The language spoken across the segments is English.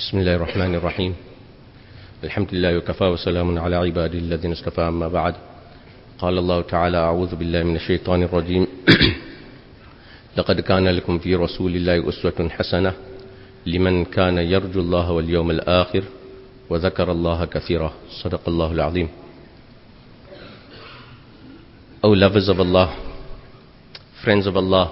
بسم الله الرحمن الرحيم الحمد لله وكفى وسلام على عباده الذين اصطفى أما بعد قال الله تعالى أعوذ بالله من الشيطان الرجيم لقد كان لكم في رسول الله أسوة حسنة لمن كان يرجو الله واليوم الآخر وذكر الله كثيرا صدق الله العظيم. O lovers of Allah, friends of Allah,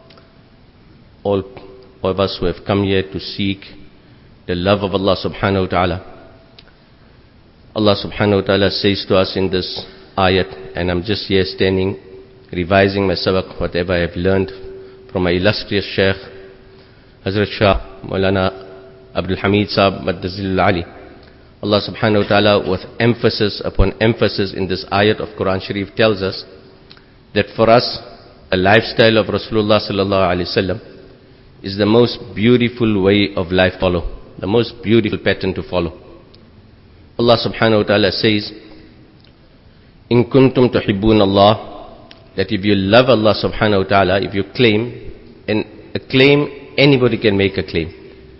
all of us who have come here to seek the love of Allah subhanahu wa ta'ala. Allah subhanahu wa ta'ala says to us in this ayat, and I'm just here standing, revising my sabaq, whatever I have learned from my illustrious Shaykh, Hazrat Shah Maulana Abdul Hamid Sahab Maddazil Ali. Allah subhanahu wa ta'ala, with emphasis upon emphasis in this ayat of Quran Sharif, tells us that for us, a lifestyle of Rasulullah sallallahu alaihi wasallam is the most beautiful way of life to follow, the most beautiful pattern to follow. Allah subhanahu wa ta'ala says, In kuntum tuhibbun Allah, that if you love Allah subhanahu wa ta'ala, if you claim, and a claim, anybody can make a claim.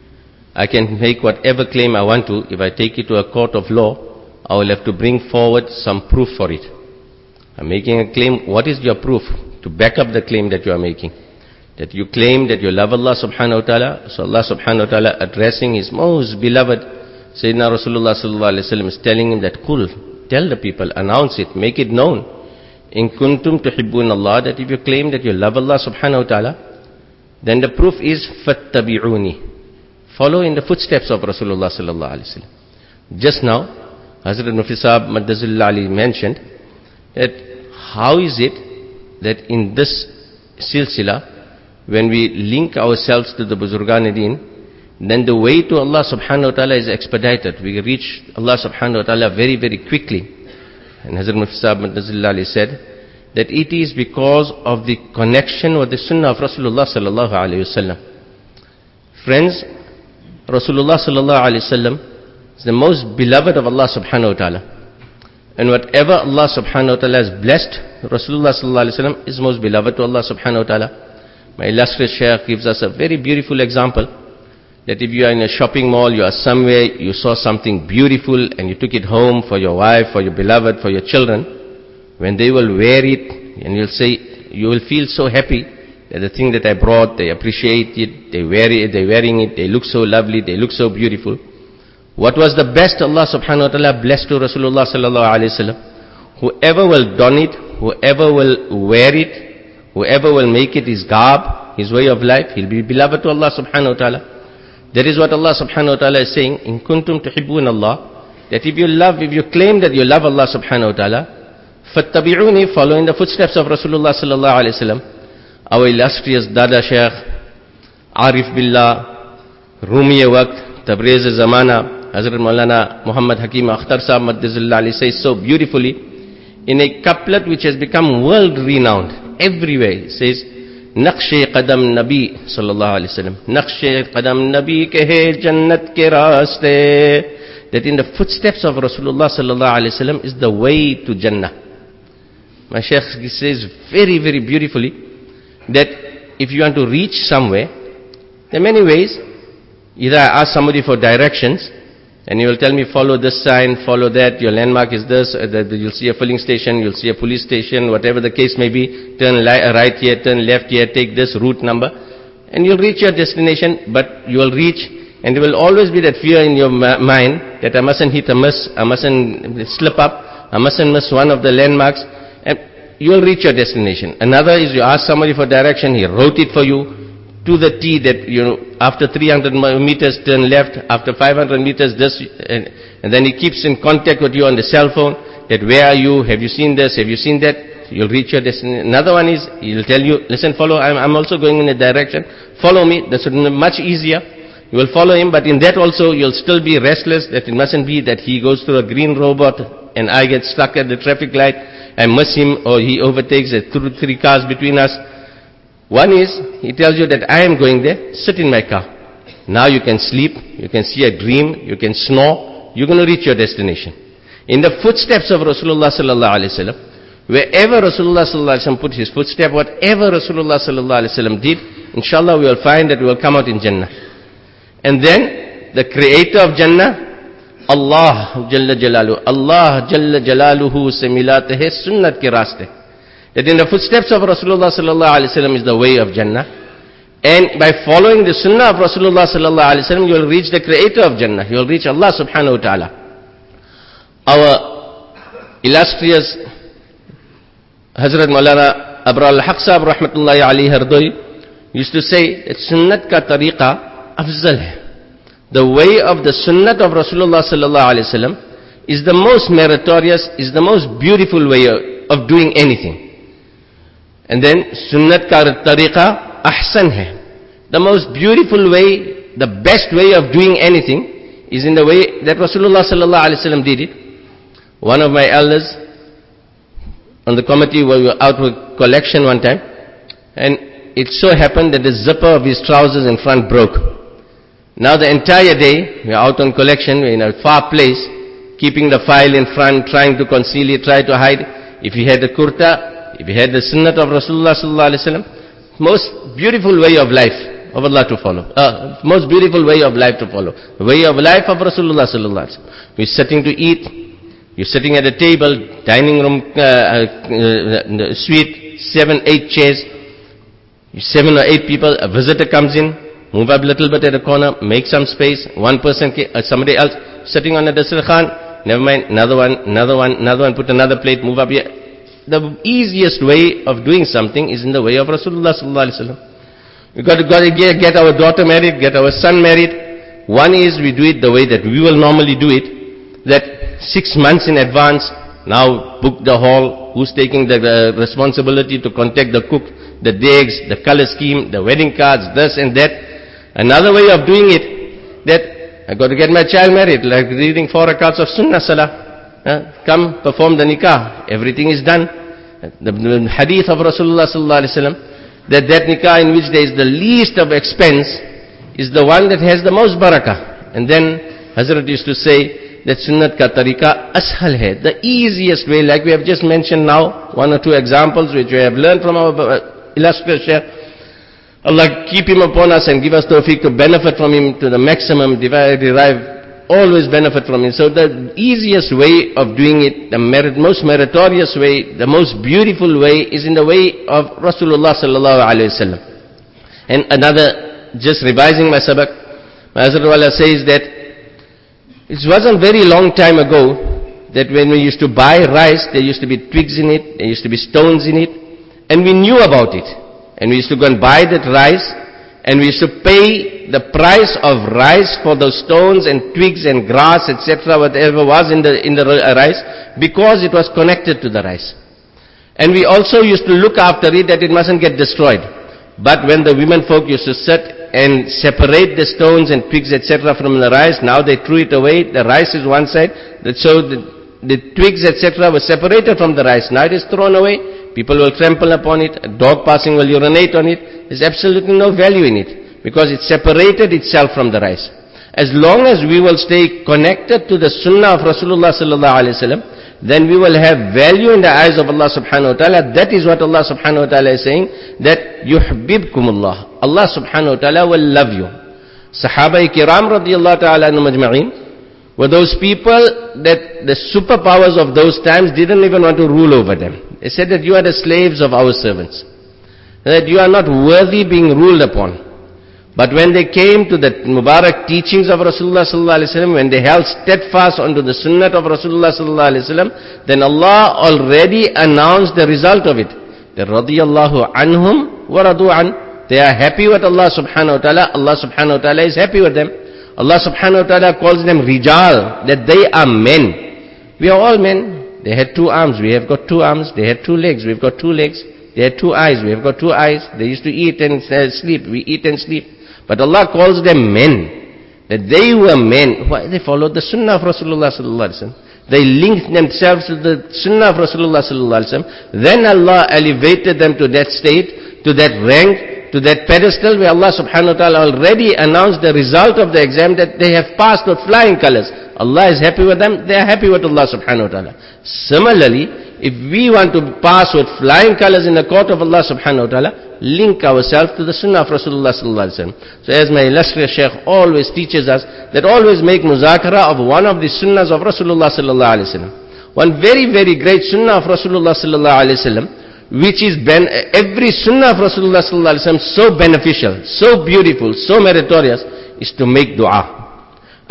I can make whatever claim I want to. If I take it to a court of law, I will have to bring forward some proof for it. I'm making a claim. What is your proof to back up the claim that you are making? That you claim that you love Allah subhanahu wa ta'ala. So Allah subhanahu wa ta'ala, addressing His most beloved Sayyidina Rasulullah sallallahu alayhi wa sallam, is telling him that, Qul, tell the people, announce it, make it known. In kuntum tuhibbun Allah, that if you claim that you love Allah subhanahu wa ta'ala, then the proof is fattabi'uni. Follow in the footsteps of Rasulullah sallallahu alayhi wa sallam. Just now, Hazrat Mufti Sahab Maddazil Ali mentioned that how is it that in this silsila, when we link ourselves to the Buzurgan-e-Din, then the way to Allah subhanahu wa ta'ala is expedited. We reach Allah subhanahu wa ta'ala very, very quickly. And Hazrat Mufti Sahab Maddazil Ali said that it is because of the connection with the sunnah of Rasulullah sallallahu alayhi wa sallam. Friends, Rasulullah sallallahu alayhi wa sallam is the most beloved of Allah subhanahu wa ta'ala. And whatever Allah subhanahu wa ta'ala has blessed, Rasulullah sallallahu alayhi wa sallam is most beloved to Allah subhanahu wa ta'ala. My illustrious Shaykh gives us a very beautiful example, that if you are in a shopping mall, you are somewhere, you saw something beautiful and you took it home for your wife, for your beloved, for your children, when they will wear it, and you'll say, you will feel so happy that the thing that I brought, they appreciate it, they wear it, they're wearing it, they look so lovely, they look so beautiful. What was the best Allah subhanahu wa ta'ala blessed to Rasulullah sallallahu alayhi wa sallam? Whoever will don it, whoever will wear it, whoever will make it his garb, his way of life, he'll be beloved to Allah subhanahu wa ta'ala. That is what Allah subhanahu wa ta'ala is saying, In kuntum tuhibbun Allah, that if you claim that you love Allah subhanahu wa ta'ala, fattabi'uni, follow in the footsteps of Rasulullah sallallahu alayhi wa sallam. Our illustrious Dada Shaykh, Arif Billah, Rumi Waqt, Tabriz Zamana, Hazrat Maulana Muhammad Hakim Akhtar Sahab Maddazil Ali says so beautifully, in a couplet which has become world renowned everywhere. He says, Naqsh Qadam Nabi sallallahu alayhi wa sallam, Naqsh Qadam Nabi ke hai Jannat ke raaste, that in the footsteps of Rasulullah sallallahu alayhi wa sallam is the way to Jannah. My Shaykh says very, very beautifully that if you want to reach somewhere, there are many ways. Either I ask somebody for directions, and he will tell me, follow this sign, follow that, your landmark is this, you'll see a filling station, you'll see a police station, whatever the case may be, turn right here, turn left here, take this route number, and you'll reach your destination. But you will reach, and there will always be that fear in your mind that I mustn't hit a miss, I mustn't slip up, I mustn't miss one of the landmarks, and you will reach your destination. Another is you ask somebody for direction, he wrote it for you, to the T, that after 300 meters turn left, after 500 meters this, and then he keeps in contact with you on the cell phone, that where are you, have you seen this, have you seen that, you'll reach your destination. Another one is, he'll tell you, listen, follow, I'm also going in a direction, follow me. That's much easier. You will follow him, but in that also you'll still be restless, that it mustn't be that he goes through a green robot and I get stuck at the traffic light, I miss him, or he overtakes, there are 3 cars between us. One is, he tells you that I am going there, sit in my car. Now you can sleep, you can see a dream, you can snore, you're going to reach your destination. In the footsteps of Rasulullah sallallahu alayhi wa sallam, wherever Rasulullah sallallahu alayhi wa sallam put his footstep, whatever Rasulullah sallallahu alayhi wa sallam did, inshallah we will find that we will come out in Jannah. And then the creator of Jannah? Allah Jalla Jalaluhu. Allah Jalla Jalaluhu se milate hai sunnat ke raste. That in the footsteps of Rasulullah sallallahu alaihi wasallam is the way of Jannah. And by following the sunnah of Rasulullah sallallahu alaihi wasallam, you will reach the creator of Jannah. You will reach Allah subhanahu wa ta'ala. Our illustrious Hazrat Maulana Abrar al-Haq Sahab rahmatullahi alayhi Hardoi used to say that sunnat ka tariqa afzal hai. The way of the sunnat of Rasulullah sallallahu alaihi wasallam is the most meritorious, is the most beautiful way of doing anything. And then sunnat ka tariqa ahsan hai. The most beautiful way, the best way of doing anything is in the way that Rasulullah sallallahu alaihi wasallam did it. One of my elders on the committee, we were out with collection one time, and it so happened that the zipper of his trousers in front broke. Now the entire day, we are out on collection, we're in a far place, keeping the file in front, trying to conceal it, try to hide. If he had the kurta, if he had the sunnat of Rasulullah sallallahu alaihi wasallam, most beautiful way of life of Allah to follow. Most beautiful way of life to follow. The way of life of Rasulullah sallallahu alaihi wasallam. We're sitting to eat, you're sitting at a table, dining room, suite, 7, 8 chairs, 7 or 8 people, a visitor comes in, move up a little bit at the corner, make some space, one person, somebody else sitting on a dastarkhan, never mind, another one, put another plate, move up here. The easiest way of doing something is in the way of Rasulullah sallallahu alaihi wasallam. We got to get our daughter married, get our son married. One is we do it the way that we will normally do it, that 6 months in advance, now book the hall, who's taking the responsibility to contact the cook, the dates, the color scheme, the wedding cards, this and that. Another way of doing it, that I got to get my child married, like reading 4 rakats of sunnah salah. Come perform the nikah, everything is done. The hadith of Rasulullah sallallahu alaihi wasallam, that nikah in which there is the least of expense is the one that has the most barakah. And then Hazrat used to say that sunnat ka tariqa ashal hai, the easiest way, like we have just mentioned now, 1 or 2 examples which we have learned from our illustrious Shaykh. Allah keep him upon us and give us tawfiq to benefit from him to the maximum, derive always benefit from him. So the easiest way of doing it, the most meritorious way, the most beautiful way is in the way of Rasulullah sallallahu alaihi wasallam. And another, just revising my sabak, my Hazrat Wala says that it wasn't very long time ago that when we used to buy rice, there used to be twigs in it, there used to be stones in it, and we knew about it. And we used to go and buy that rice, and we used to pay the price of rice for those stones and twigs and grass, etc., whatever was in the rice, because it was connected to the rice. And we also used to look after it that it mustn't get destroyed. But when the women folk used to sit and separate the stones and twigs, etc., from the rice, now they threw it away. The rice is one side, so the twigs, etc., were separated from the rice. Now it is thrown away. People will trample upon it, a dog passing will urinate on it. There's absolutely no value in it, because it separated itself from the rice. As long as we will stay connected to the sunnah of Rasulullah sallallahu alaihi wasallam, then we will have value in the eyes of Allah subhanahu wa ta'ala. That is what Allah subhanahu wa ta'ala is saying, that yuhbibkumullah. Allah subhanahu wa ta'ala will love you. Sahaba-i kiram radiyallahu ta'ala anhum ajma'in were those people that the superpowers of those times didn't even want to rule over them. They said that you are the slaves of our servants, that you are not worthy being ruled upon. But when they came to the Mubarak teachings of Rasulullah sallallahu alaihi wasallam, when they held steadfast onto the sunnah of Rasulullah sallallahu alaihi wasallam, then Allah already announced the result of it. That radiyallahu anhum wa radu an. They are happy with Allah subhanahu wa ta'ala. Allah subhanahu wa ta'ala is happy with them. Allah subhanahu wa ta'ala calls them rijal, that they are men. We are all men. They had 2 arms, we have got 2 arms. They had 2 legs, we've got 2 legs. They had 2 eyes, we have got 2 eyes. They used to eat and sleep, we eat and sleep. But Allah calls them men, that they were men. Why? They followed the sunnah of Rasulullah sallallahu alaihi wasallam. They linked themselves to the sunnah of Rasulullah sallallahu alaihi wasallam. Then Allah elevated them to that state, to that rank, to that pedestal where Allah subhanahu wa ta'ala already announced the result of the exam, that they have passed with flying colors. Allah is happy with them, they are happy with Allah subhanahu wa ta'ala. Similarly, if we want to pass with flying colors in the court of Allah subhanahu wa ta'ala, link ourselves to the sunnah of Rasulullah sallallahu alaihi wasallam. So as my illustrious Shaykh always teaches us, that always make muzakara of one of the sunnahs of Rasulullah sallallahu alaihi wasallam. One very, very great sunnah of Rasulullah sallallahu alaihi wasallam, which is every sunnah of Rasulullah sallallahu alaihi wasallam so beneficial, so beautiful, so meritorious, is to make dua.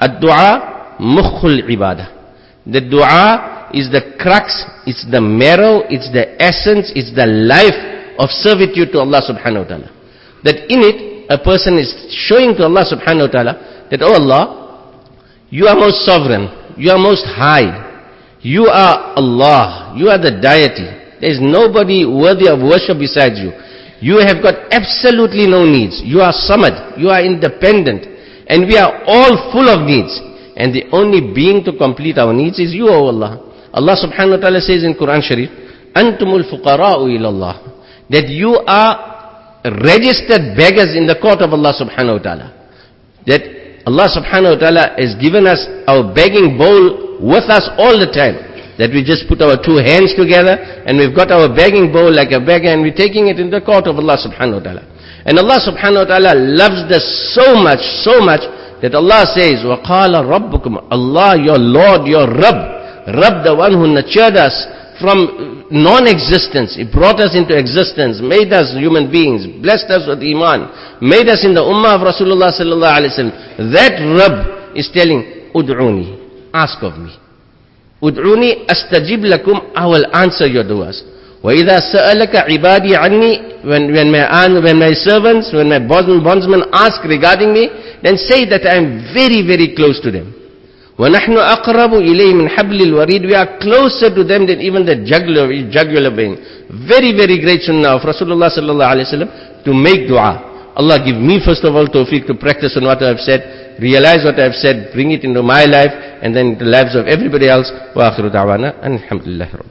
Ad-dua mukhul ibadah. The dua is the crux, it's the marrow, it's the essence, it's the life of servitude to Allah subhanahu wa ta'ala. That in it, a person is showing to Allah subhanahu wa ta'ala that, oh Allah, you are most sovereign, you are most high, you are Allah, you are the deity. There is nobody worthy of worship besides you. You have got absolutely no needs. You are samad, you are independent, and we are all full of needs. And the only being to complete our needs is you, O Allah. Allah subhanahu wa ta'ala says in Quran Sharif, Antumul fuqara'u ilallah, that you are registered beggars in the court of Allah subhanahu wa ta'ala. That Allah subhanahu wa ta'ala has given us our begging bowl with us all the time. That we just put our two hands together and we've got our begging bowl like a beggar and we're taking it in the court of Allah subhanahu wa ta'ala. And Allah subhanahu wa ta'ala loves this so much that Allah says, وَقَالَ رَبُّكُمْ, Allah, your Lord, your Rabb, the one who nurtured us from non-existence. He brought us into existence, made us human beings, blessed us with iman, made us in the ummah of Rasulullah sallallahu alaihi wasallam. That Rabb is telling, ud'uni, ask of me. Ud'uni astajib lakum, I will answer your du'as. وَإِذَا سَأَلَكَ عِبَادِي عَنِّي, when my servants, when my bondsmen ask regarding me, then say that I am very, very close to them. وَنَحْنُ أَقْرَبُ إِلَيْهِ مِنْ حَبْلِ الْوَرِيدِ, we are closer to them than even the jugular vein. Very, very great sunnah of Rasulullah sallallahu alaihi wasallam to make dua. Allah give me first of all tawfiq to practice on what I have said, realize what I have said, bring it into my life, and then the lives of everybody else. Wa akhiru da'wana, alhamdulillah.